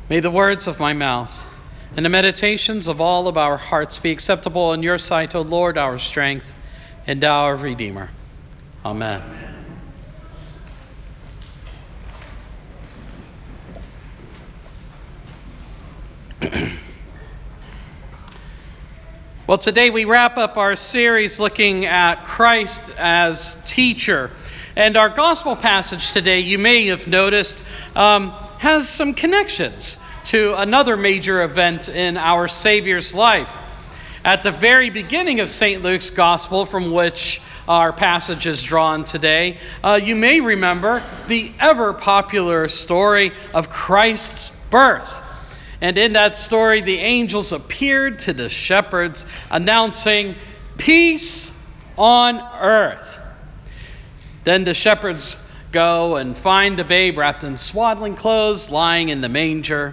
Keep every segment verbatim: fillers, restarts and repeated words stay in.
May the words of my mouth and the meditations of all of our hearts be acceptable in your sight, O Lord, our strength and our Redeemer. Amen. Well, today we wrap up our series looking at Christ as teacher. And our gospel passage today, you may have noticed, um, has some connections to another major event in our Savior's life. At the very beginning of Saint Luke's gospel, from which our passage is drawn today, uh, you may remember the ever-popular story of Christ's birth. And in that story, the angels appeared to the shepherds, announcing peace on earth. Then the shepherds go and find the babe wrapped in swaddling clothes, lying in the manger.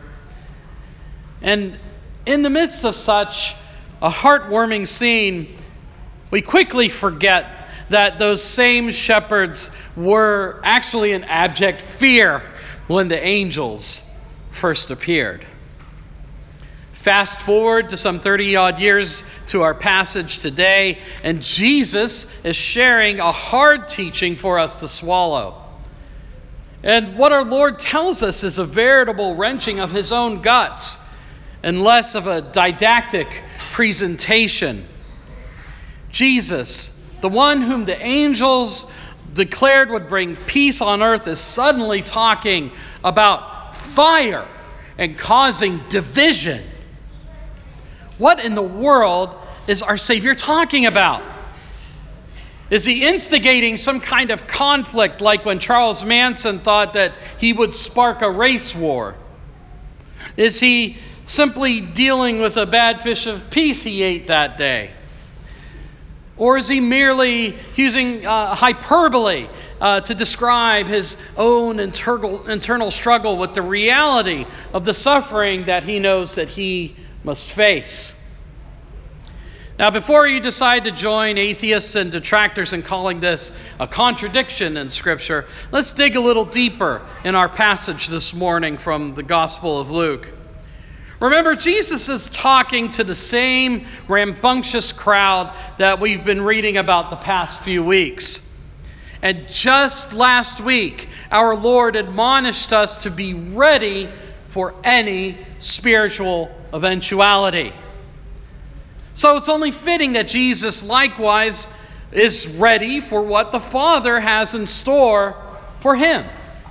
And in the midst of such a heartwarming scene, we quickly forget that those same shepherds were actually in abject fear when the angels first appeared. Fast forward to some thirty-odd years to our passage today, and Jesus is sharing a hard teaching for us to swallow. And what our Lord tells us is a veritable wrenching of his own guts, and less of a didactic presentation. Jesus, the one whom the angels declared would bring peace on earth, is suddenly talking about fire and causing division. What in the world is our Savior talking about? Is he instigating some kind of conflict like when Charles Manson thought that he would spark a race war? Is he simply dealing with a bad fish of peace he ate that day? Or is he merely using uh, hyperbole uh, to describe his own internal, internal struggle with the reality of the suffering that he knows that he must face? Now, before you decide to join atheists and detractors in calling this a contradiction in Scripture, let's dig a little deeper in our passage this morning from the Gospel of Luke. Remember, Jesus is talking to the same rambunctious crowd that we've been reading about the past few weeks. And just last week, our Lord admonished us to be ready for any spiritual eventuality. So it's only fitting that Jesus likewise is ready for what the Father has in store for him.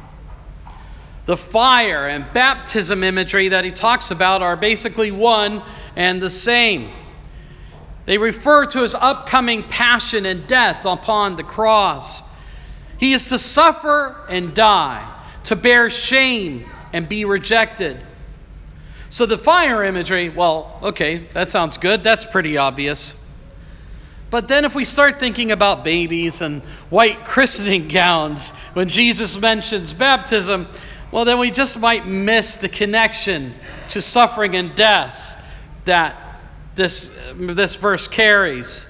The fire and baptism imagery that he talks about are basically one and the same. They refer to his upcoming passion and death upon the cross. He is to suffer and die, to bear shame and be rejected. So the fire imagery, well, okay, that sounds good. That's pretty obvious. But then if we start thinking about babies and white christening gowns when Jesus mentions baptism, well, then we just might miss the connection to suffering and death that this, this verse carries.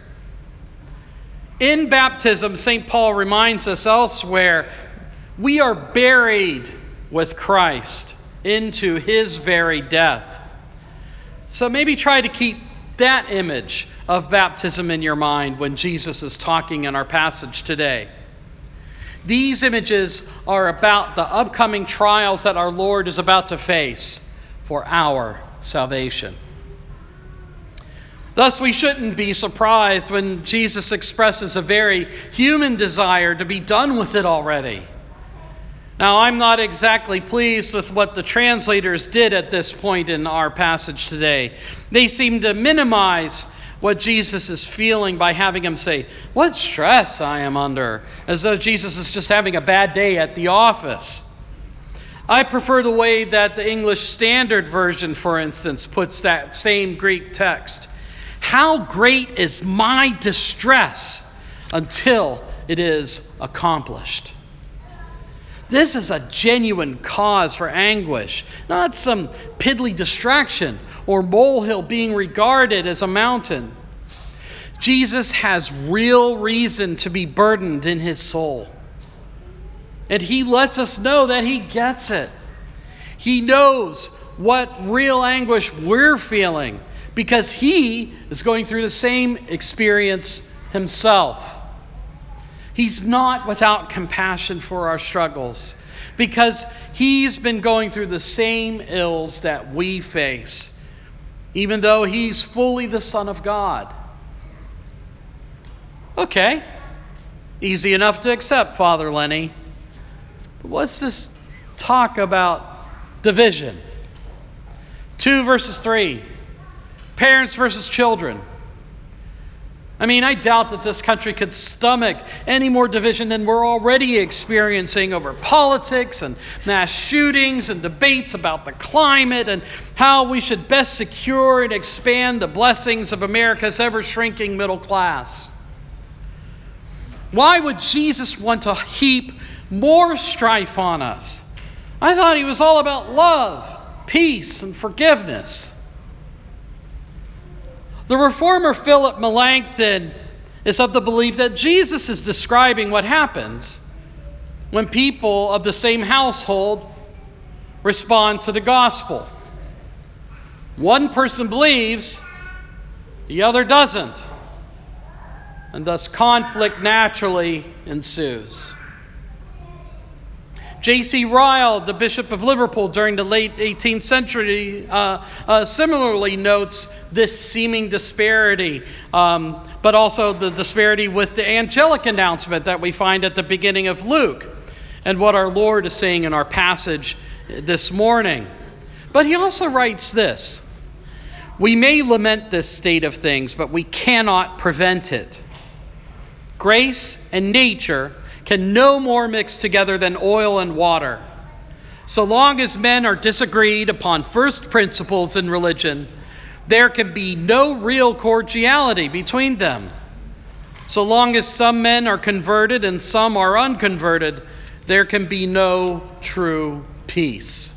In baptism, Saint Paul reminds us elsewhere, we are buried with Christ into his very death. So maybe try to keep that image of baptism in your mind when Jesus is talking in our passage today. These images are about the upcoming trials that our Lord is about to face for our salvation. Thus, we shouldn't be surprised when Jesus expresses a very human desire to be done with it already. Now, I'm not exactly pleased with what the translators did at this point in our passage today. They seem to minimize what Jesus is feeling by having him say, "What stress I am under," as though Jesus is just having a bad day at the office. I prefer the way that the English Standard Version, for instance, puts that same Greek text. "How great is my distress until it is accomplished." This is a genuine cause for anguish, not some piddly distraction or molehill being regarded as a mountain. Jesus has real reason to be burdened in his soul. And he lets us know that he gets it. He knows what real anguish we're feeling, because he is going through the same experience himself. He's not without compassion for our struggles, because he's been going through the same ills that we face, even though he's fully the Son of God. Okay, easy enough to accept, Father Lenny. But what's this talk about division? two versus three. Parents versus children. I mean, I doubt that this country could stomach any more division than we're already experiencing over politics and mass shootings and debates about the climate and how we should best secure and expand the blessings of America's ever-shrinking middle class. Why would Jesus want to heap more strife on us? I thought he was all about love, peace, and forgiveness. The reformer Philip Melanchthon is of the belief that Jesus is describing what happens when people of the same household respond to the gospel. One person believes, the other doesn't, and thus conflict naturally ensues. J C Ryle, the Bishop of Liverpool during the late eighteenth century, uh, uh, similarly notes this seeming disparity, um, but also the disparity with the angelic announcement that we find at the beginning of Luke and what our Lord is saying in our passage this morning. But he also writes this: we may lament this state of things, but we cannot prevent it. Grace and nature can no more mix together than oil and water. So long as men are disagreed upon first principles in religion, there can be no real cordiality between them. So long as some men are converted and some are unconverted, there can be no true peace.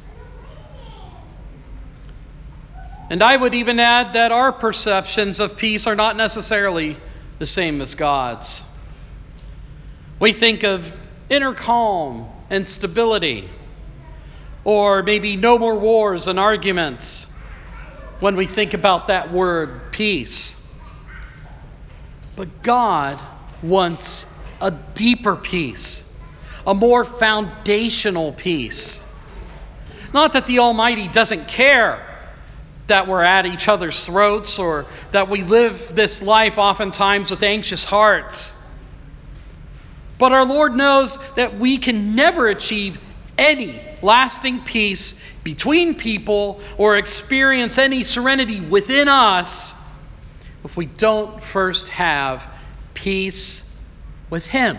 And I would even add that our perceptions of peace are not necessarily the same as God's. We think of inner calm and stability, or maybe no more wars and arguments when we think about that word peace. But God wants a deeper peace, a more foundational peace. Not that the Almighty doesn't care that we're at each other's throats or that we live this life oftentimes with anxious hearts. But our Lord knows that we can never achieve any lasting peace between people or experience any serenity within us if we don't first have peace with Him.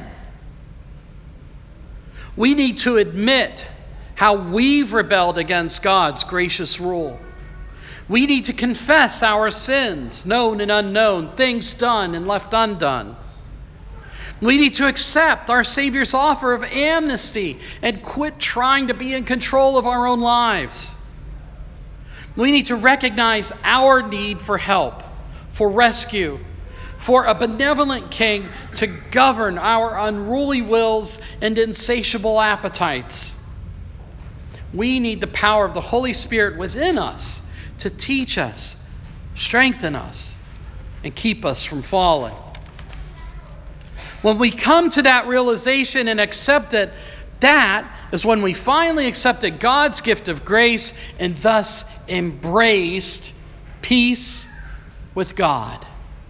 We need to admit how we've rebelled against God's gracious rule. We need to confess our sins, known and unknown, things done and left undone. We need to accept our Savior's offer of amnesty and quit trying to be in control of our own lives. We need to recognize our need for help, for rescue, for a benevolent King to govern our unruly wills and insatiable appetites. We need the power of the Holy Spirit within us to teach us, strengthen us, and keep us from falling. When we come to that realization and accept it, that is when we finally accepted God's gift of grace and thus embraced peace with God.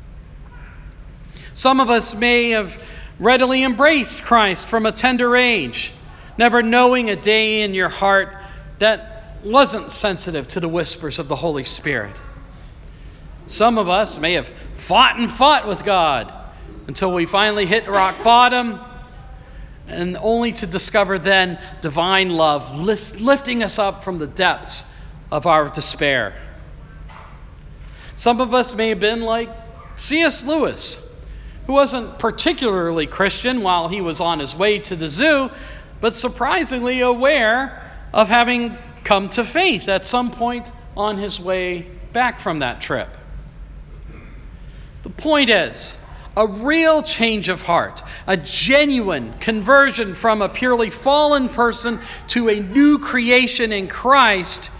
Some of us may have readily embraced Christ from a tender age, never knowing a day in your heart that wasn't sensitive to the whispers of the Holy Spirit. Some of us may have fought and fought with God until we finally hit rock bottom, and only to discover then divine love lifting us up from the depths of our despair. Some of us may have been like C S Lewis, who wasn't particularly Christian while he was on his way to the zoo, but surprisingly aware of having come to faith at some point on his way back from that trip. The point is, a real change of heart, a genuine conversion from a purely fallen person to a new creation in Christ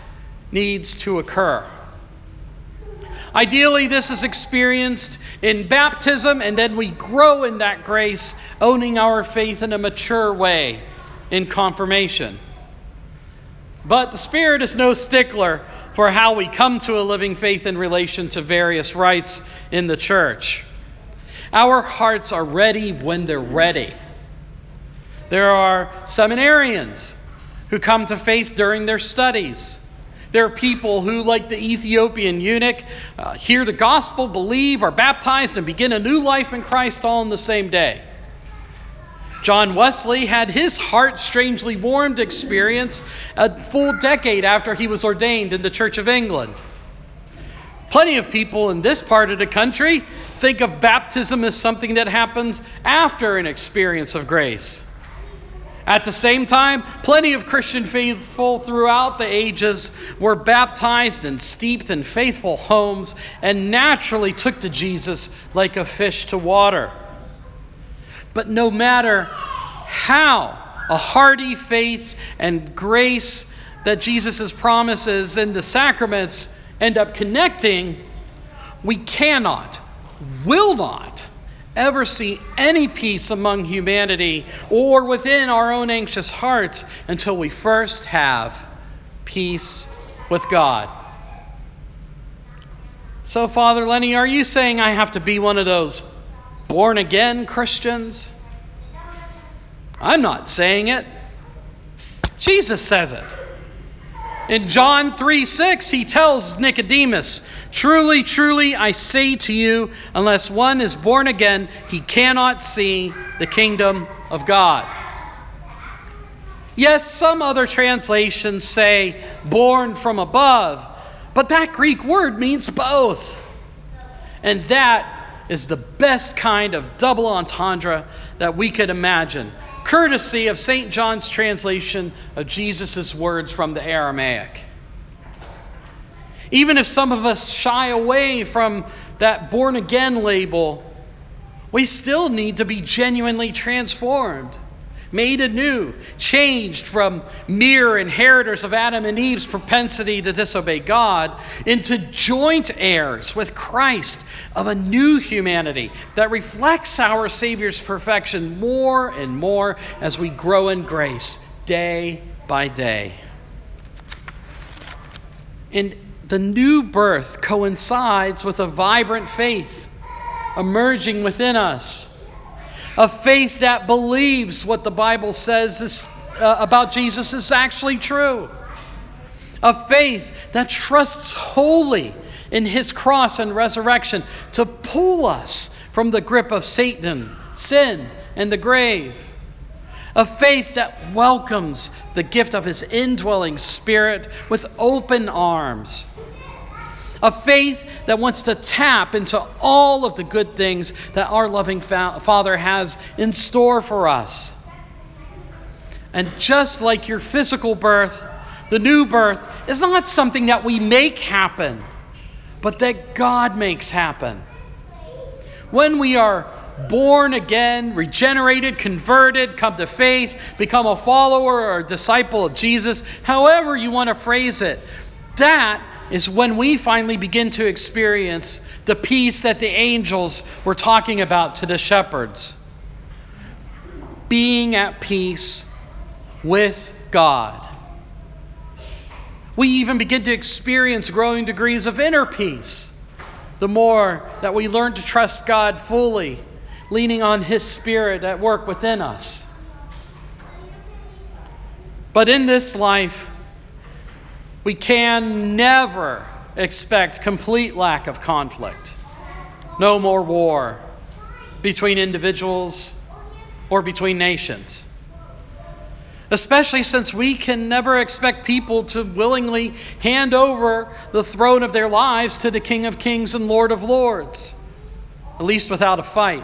needs to occur. Ideally, this is experienced in baptism, and then we grow in that grace, owning our faith in a mature way in confirmation. But the Spirit is no stickler for how we come to a living faith in relation to various rites in the church. Our hearts are ready when they're ready. There are seminarians who come to faith during their studies. There are people who, like the Ethiopian eunuch, uh, hear the gospel, believe, are baptized, and begin a new life in Christ all in the same day. John Wesley had his heart strangely warmed experience a full decade after he was ordained in the Church of England. Plenty of people in this part of the country think of baptism as something that happens after an experience of grace. At the same time, plenty of Christian faithful throughout the ages were baptized and steeped in faithful homes and naturally took to Jesus like a fish to water. But no matter how a hearty faith and grace that Jesus' promises in the sacraments end up connecting, we cannot, will not, ever see any peace among humanity or within our own anxious hearts until we first have peace with God. So, Father Lenny, are you saying I have to be one of those born-again Christians? I'm not saying it. Jesus says it. In John three six, he tells Nicodemus, "Truly, truly, I say to you, unless one is born again, he cannot see the kingdom of God." Yes, some other translations say born from above, but that Greek word means both. And that is the best kind of double entendre that we could imagine, courtesy of Saint John's translation of Jesus' words from the Aramaic. Even if some of us shy away from that born-again label, we still need to be genuinely transformed, made anew, changed from mere inheritors of Adam and Eve's propensity to disobey God into joint heirs with Christ of a new humanity that reflects our Savior's perfection more and more as we grow in grace day by day. And the new birth coincides with a vibrant faith emerging within us. A faith that believes what the Bible says is, uh, about Jesus is actually true. A faith that trusts wholly in his cross and resurrection to pull us from the grip of Satan, sin, and the grave. A faith that welcomes the gift of his indwelling Spirit with open arms. A faith that wants to tap into all of the good things that our loving fa- Father has in store for us. And just like your physical birth, the new birth is not something that we make happen, but that God makes happen. When we are born again, regenerated, converted, come to faith, become a follower or a disciple of Jesus, however you want to phrase it, that is when we finally begin to experience the peace that the angels were talking about to the shepherds. Being at peace with God. We even begin to experience growing degrees of inner peace the more that we learn to trust God fully, leaning on his Spirit at work within us. But in this life, we can never expect complete lack of conflict. No more war between individuals or between nations. Especially since we can never expect people to willingly hand over the throne of their lives to the King of Kings and Lord of Lords, at least without a fight.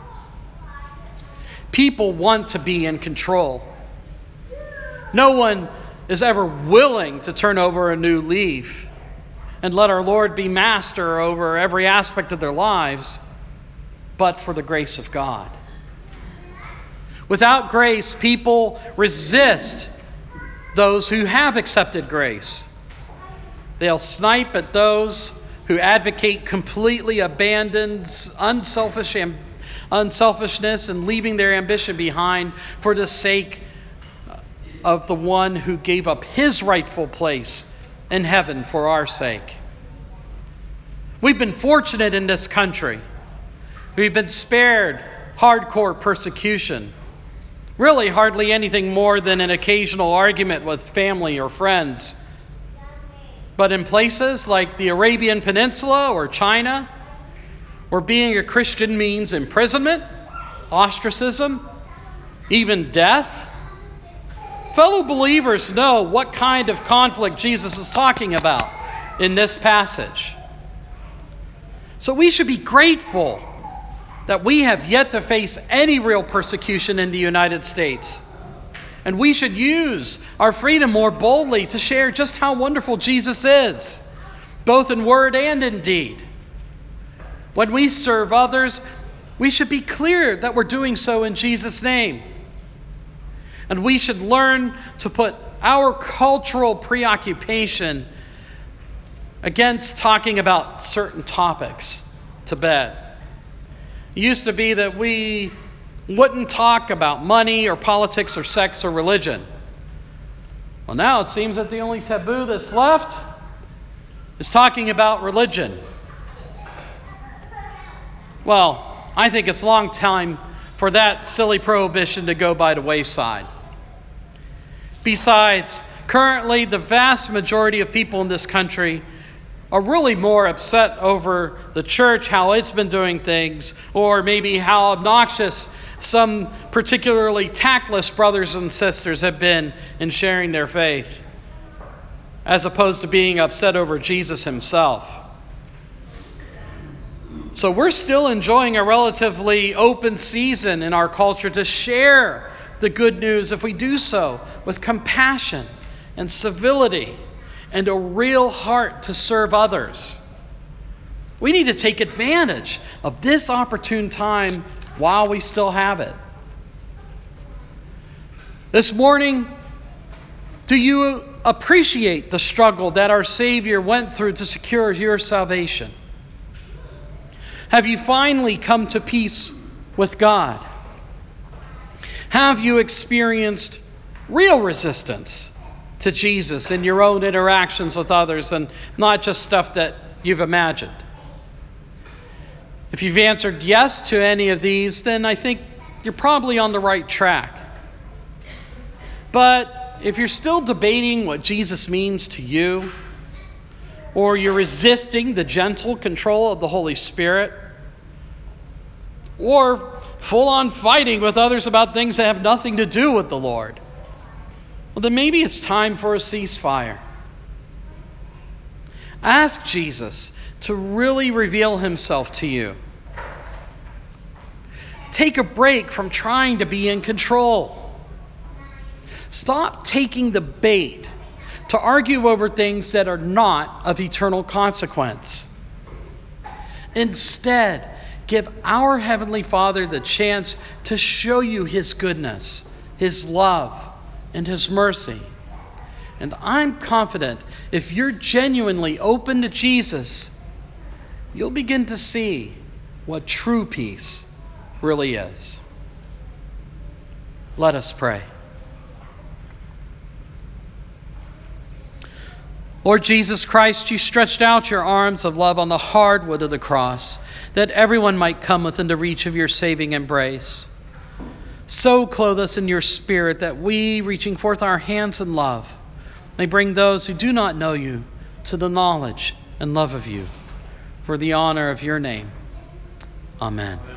People want to be in control. No one is ever willing to turn over a new leaf and let our Lord be master over every aspect of their lives, but for the grace of God. Without grace, people resist those who have accepted grace. They'll snipe at those who advocate completely abandons unselfish amb- unselfishness and leaving their ambition behind for the sake of the one who gave up his rightful place in heaven for our sake. We've been fortunate in this country. We've been spared hardcore persecution. Really hardly anything more than an occasional argument with family or friends. But in places like the Arabian Peninsula or China, where being a Christian means imprisonment, ostracism, even death, fellow believers know what kind of conflict Jesus is talking about in this passage. So we should be grateful that we have yet to face any real persecution in the United States. And we should use our freedom more boldly to share just how wonderful Jesus is, both in word and in deed. When we serve others, we should be clear that we're doing so in Jesus' name. And we should learn to put our cultural preoccupation against talking about certain topics to bed. It used to be that we wouldn't talk about money or politics or sex or religion. Well, now it seems that the only taboo that's left is talking about religion. Well, I think it's a long time for that silly prohibition to go by the wayside. Besides, currently the vast majority of people in this country are really more upset over the church, how it's been doing things, or maybe how obnoxious some particularly tactless brothers and sisters have been in sharing their faith, as opposed to being upset over Jesus himself. So we're still enjoying a relatively open season in our culture to share the good news if we do so with compassion and civility and a real heart to serve others. We need to take advantage of this opportune time while we still have it. This morning, do you appreciate the struggle that our Savior went through to secure your salvation? Have you finally come to peace with God? Have you experienced real resistance to Jesus in your own interactions with others and not just stuff that you've imagined? If you've answered yes to any of these, then I think you're probably on the right track. But if you're still debating what Jesus means to you, or you're resisting the gentle control of the Holy Spirit, or full-on fighting with others about things that have nothing to do with the Lord, well, then maybe it's time for a ceasefire. Ask Jesus to really reveal himself to you. Take a break from trying to be in control. Stop taking the bait to argue over things that are not of eternal consequence. Instead, give our Heavenly Father the chance to show you his goodness, his love, and his mercy. And I'm confident if you're genuinely open to Jesus, you'll begin to see what true peace really is. Let us pray. Lord Jesus Christ, you stretched out your arms of love on the hard wood of the cross, that everyone might come within the reach of your saving embrace. So clothe us in your Spirit that we, reaching forth our hands in love, may bring those who do not know you to the knowledge and love of you, for the honor of your name. Amen.